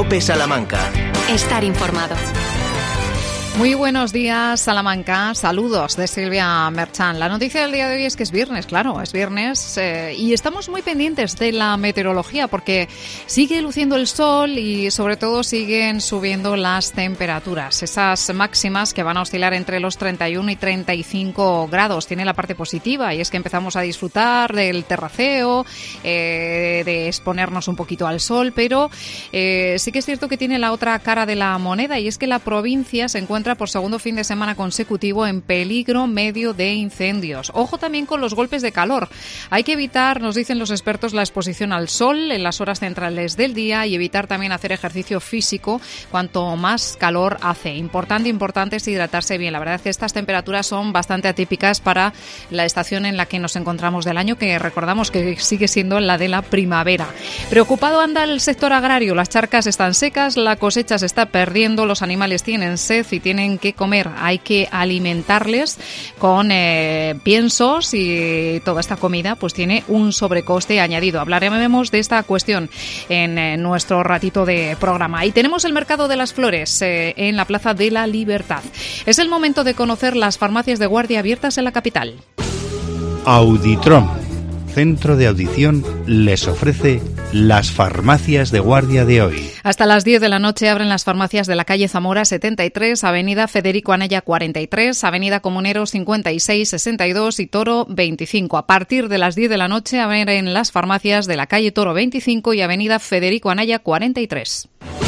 COPE Salamanca. Estar informado. Muy buenos días, Salamanca. Saludos de Silvia Merchan. La noticia del día de hoy es que es viernes, claro, es viernes y estamos muy pendientes de la meteorología porque sigue luciendo el sol y sobre todo siguen subiendo las temperaturas. Esas máximas que van a oscilar entre los 31 y 35 grados. Tiene la parte positiva y es que empezamos a disfrutar del terraceo, de exponernos un poquito al sol, pero sí que es cierto que tiene la otra cara de la moneda y es que la provincia se encuentra por segundo fin de semana consecutivo en peligro medio de incendios. Ojo también con los golpes de calor. Hay que evitar, nos dicen los expertos, la exposición al sol en las horas centrales del día y evitar también hacer ejercicio físico cuanto más calor hace. Importante es hidratarse bien. La verdad es que estas temperaturas son bastante atípicas para la estación en la que nos encontramos del año, que recordamos que sigue siendo la de la primavera. Preocupado anda el sector agrario. Las charcas están secas, la cosecha se está perdiendo, los animales tienen sed y tienen que comer. Hay que alimentarles con piensos y toda esta comida pues tiene un sobrecoste añadido. Hablaremos de esta cuestión en nuestro ratito de programa. Y tenemos el mercado de las flores en la Plaza de la Libertad. Es el momento de conocer las farmacias de guardia abiertas en la capital. Auditrom, centro de audición, les ofrece las farmacias de guardia de hoy. Hasta las 10 de la noche abren las farmacias de la calle Zamora 73, Avenida Federico Anaya 43, Avenida Comuneros 56, 62 y Toro 25. A partir de las 10 de la noche abren las farmacias de la calle Toro 25 y Avenida Federico Anaya 43.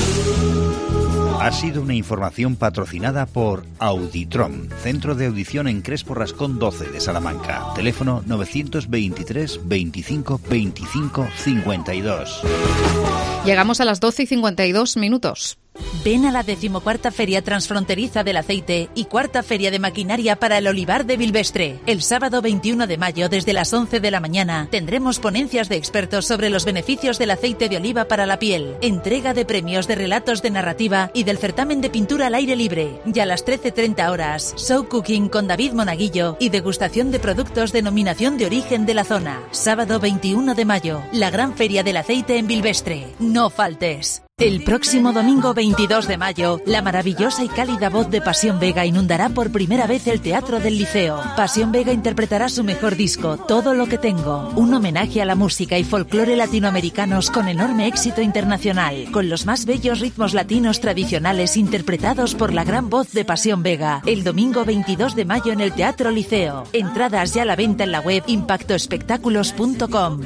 Ha sido una información patrocinada por Auditrom, centro de audición en Crespo Rascón 12 de Salamanca. Teléfono 923 25 25 52. Llegamos a las 12:52. Ven a la 14ª Feria Transfronteriza del Aceite y 4ª Feria de Maquinaria para el Olivar de Bilvestre. El sábado 21 de mayo, desde las 11 de la mañana, tendremos ponencias de expertos sobre los beneficios del aceite de oliva para la piel, entrega de premios de relatos de narrativa y del certamen de pintura al aire libre. Y a las 13:30 horas, show cooking con David Monaguillo y degustación de productos denominación de origen de la zona. Sábado 21 de mayo, la gran Feria del Aceite en Bilvestre. No faltes. El próximo domingo 22 de mayo, la maravillosa y cálida voz de Pasión Vega inundará por primera vez el Teatro del Liceo. Pasión Vega interpretará su mejor disco, Todo lo que tengo, un homenaje a la música y folclore latinoamericanos con enorme éxito internacional, con los más bellos ritmos latinos tradicionales interpretados por la gran voz de Pasión Vega. El domingo 22 de mayo en el Teatro Liceo. Entradas ya a la venta en la web impactoespectáculos.com.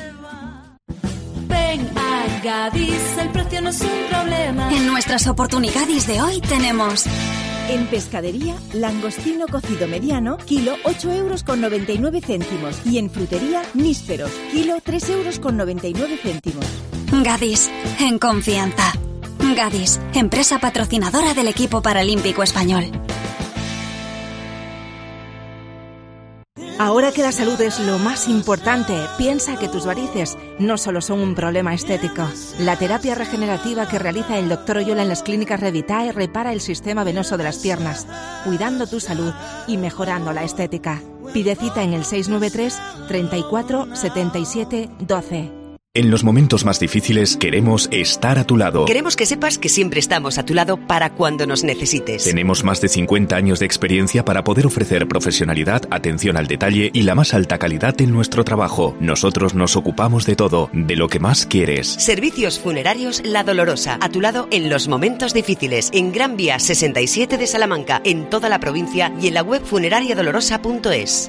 Ven a Gadis, el precio no es un problema. En nuestras oportunidades de hoy tenemos... En pescadería, langostino cocido mediano, kilo 8,99 €. Y en frutería, nísperos, kilo 3,99 €. Gadis, en confianza. Gadis, empresa patrocinadora del equipo paralímpico español. Ahora que la salud es lo más importante, piensa que tus varices no solo son un problema estético. La terapia regenerativa que realiza el Dr. Oyola en las clínicas Revitae repara el sistema venoso de las piernas, cuidando tu salud y mejorando la estética. Pide cita en el 693 34 77 12. En los momentos más difíciles queremos estar a tu lado. Queremos que sepas que siempre estamos a tu lado para cuando nos necesites. Tenemos más de 50 años de experiencia para poder ofrecer profesionalidad, atención al detalle y la más alta calidad en nuestro trabajo. Nosotros nos ocupamos de todo, de lo que más quieres. Servicios Funerarios La Dolorosa, a tu lado en los momentos difíciles. En Gran Vía 67 de Salamanca, en toda la provincia y en la web funerariadolorosa.es.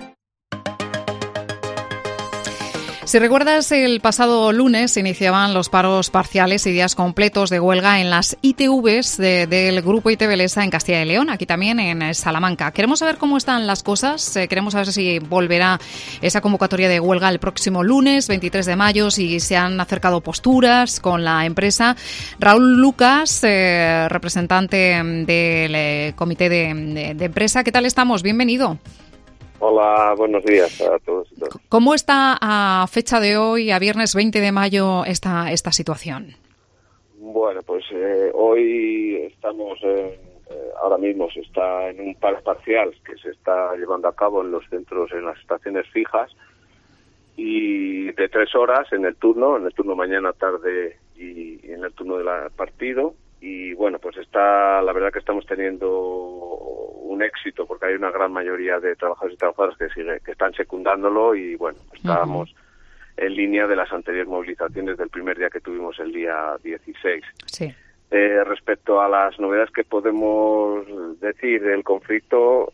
Si recuerdas, el pasado lunes se iniciaban los paros parciales y días completos de huelga en las ITVs del Grupo ITV Lesa en Castilla y León, aquí también en Salamanca. Queremos saber cómo están las cosas, queremos saber si volverá esa convocatoria de huelga el próximo lunes, 23 de mayo, si se han acercado posturas con la empresa. Raúl Lucas, representante del comité de empresa, ¿qué tal estamos? Bienvenido. Hola, buenos días a todos y todas. ¿Cómo está a fecha de hoy, a viernes 20 de mayo, esta situación? Bueno, pues hoy estamos, ahora mismo se está en un paro parcial que se está llevando a cabo en los centros, en las estaciones fijas, y de 3 horas en el turno mañana, tarde y en el turno del partido. Y bueno, pues la verdad que estamos teniendo un éxito porque hay una gran mayoría de trabajadores y trabajadoras que están secundándolo y bueno, estábamos en línea de las anteriores movilizaciones del primer día que tuvimos el día 16. Sí. Respecto a las novedades que podemos decir del conflicto,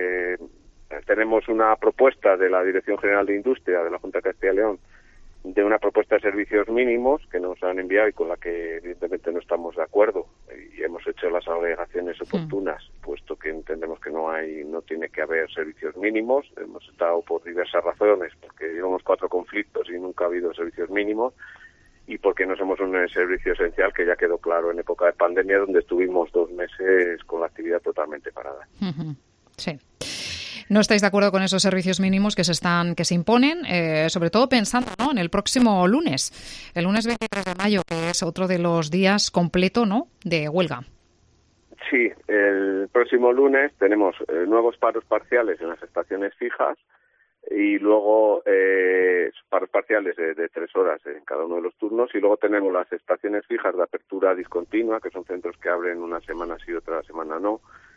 tenemos una propuesta de la Dirección General de Industria de la Junta de Castilla y León de una propuesta de servicios mínimos que nos han enviado y con la que evidentemente no estamos de acuerdo y hemos hecho las alegaciones oportunas, puesto que entendemos que no tiene que haber servicios mínimos. Hemos estado por diversas razones, porque llevamos 4 conflictos y nunca ha habido servicios mínimos, y porque no somos un servicio esencial, que ya quedó claro en época de pandemia, donde estuvimos 2 meses con la actividad totalmente parada. Sí. ¿No estáis de acuerdo con esos servicios mínimos que se imponen? Sobre todo pensando, ¿no?, en el próximo lunes, el lunes 23 de mayo, que es otro de los días completo, ¿no?, de huelga. Sí, el próximo lunes tenemos nuevos paros parciales en las estaciones fijas y luego paros parciales de 3 horas en cada uno de los turnos, y luego tenemos las estaciones fijas de apertura discontinua, que son centros que abren una semana sí y otra semana no.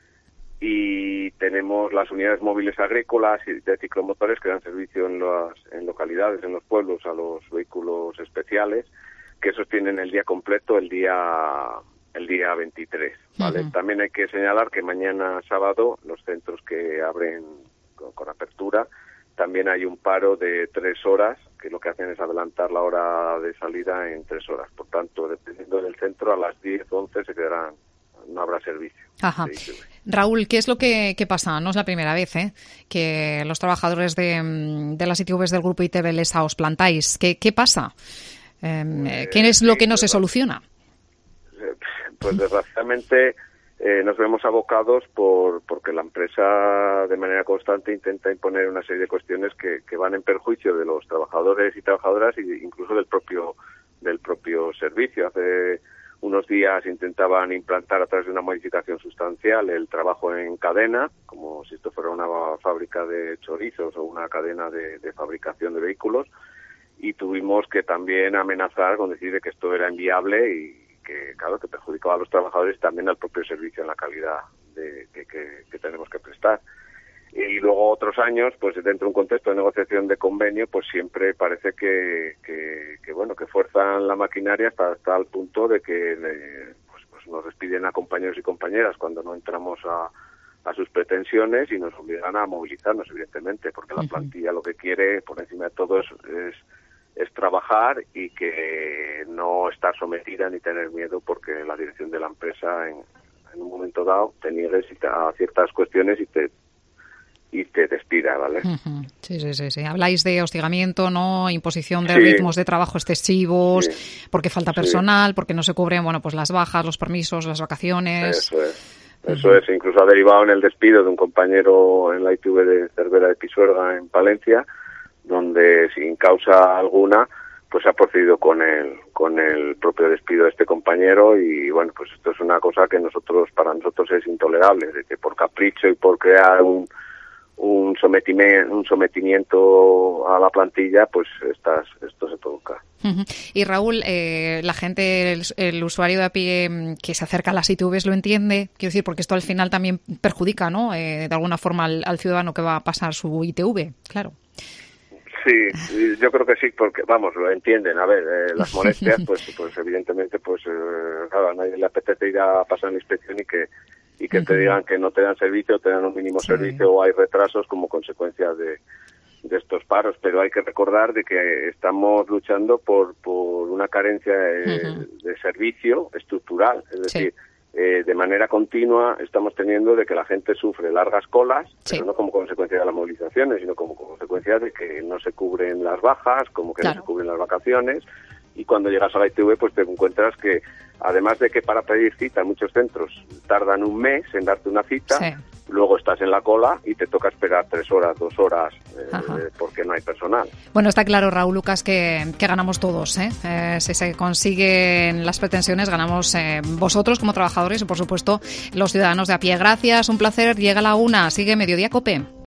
Y tenemos las unidades móviles agrícolas y de ciclomotores que dan servicio en localidades, en los pueblos, a los vehículos especiales, que esos tienen el día completo el día 23, ¿vale? También hay que señalar que mañana sábado los centros que abren con apertura también hay un paro de 3 horas, que lo que hacen es adelantar la hora de salida en 3 horas. Por tanto, dependiendo del centro, a las 10, 11 no habrá servicio. Ajá. Raúl, ¿qué es lo que pasa? No es la primera vez que los trabajadores de las ITVs del Grupo ITV Lesa os plantáis. ¿Qué pasa? ¿Qué es lo que no se soluciona? Pues desgraciadamente nos vemos abocados porque la empresa de manera constante intenta imponer una serie de cuestiones que van en perjuicio de los trabajadores y trabajadoras e incluso del propio servicio. Hace unos días intentaban implantar a través de una modificación sustancial el trabajo en cadena, como si esto fuera una fábrica de chorizos o una cadena de fabricación de vehículos, y tuvimos que también amenazar con decir que esto era inviable y que, claro, que perjudicaba a los trabajadores y también al propio servicio en la calidad que tenemos que prestar. Y luego otros años, pues dentro de un contexto de negociación de convenio, pues siempre parece que fuerzan la maquinaria hasta el punto de que pues nos despiden a compañeros y compañeras cuando no entramos a sus pretensiones y nos obligan a movilizarnos, evidentemente, porque la plantilla lo que quiere, por encima de todo, es trabajar y que no estar sometida ni tener miedo porque la dirección de la empresa en un momento dado te niegues a ciertas cuestiones y te despida, ¿vale? Sí. Habláis de hostigamiento, ¿no? Imposición de ritmos de trabajo excesivos, porque falta personal, porque no se cubren, pues las bajas, los permisos, las vacaciones. Eso es. Incluso ha derivado en el despido de un compañero en la ITV de Cervera de Pisuerga en Palencia, donde sin causa alguna pues ha procedido con el propio despido de este compañero y pues esto es una cosa que para nosotros es intolerable, de que por capricho y por crear un sometimiento a la plantilla, pues esto se provoca. Y Raúl, la gente, el usuario de a pie que se acerca a las ITVs lo entiende, quiero decir, porque esto al final también perjudica, ¿no? De alguna forma al ciudadano que va a pasar su ITV, claro. Sí, yo creo que sí, porque, lo entienden. A ver, las molestias, pues evidentemente, claro, a nadie le apetece ir a pasar la inspección y que te digan que no te dan servicio, te dan un mínimo servicio o hay retrasos como consecuencia de estos paros. Pero hay que recordar de que estamos luchando por una carencia de servicio estructural, es decir, de manera continua estamos teniendo de que la gente sufre largas colas, pero no como consecuencia de las movilizaciones, sino como consecuencia de que no se cubren las bajas, como que no se cubren las vacaciones, y cuando llegas a la ITV pues te encuentras que, además de que para pedir cita en muchos centros tardan un mes en darte una cita, luego estás en la cola y te toca esperar 3 horas, 2 horas, porque no hay personal. Bueno, está claro, Raúl Lucas, que ganamos todos, si se consiguen las pretensiones, ganamos vosotros como trabajadores y, por supuesto, los ciudadanos de a pie. Gracias, un placer. Llega la 1, sigue Mediodía COPE.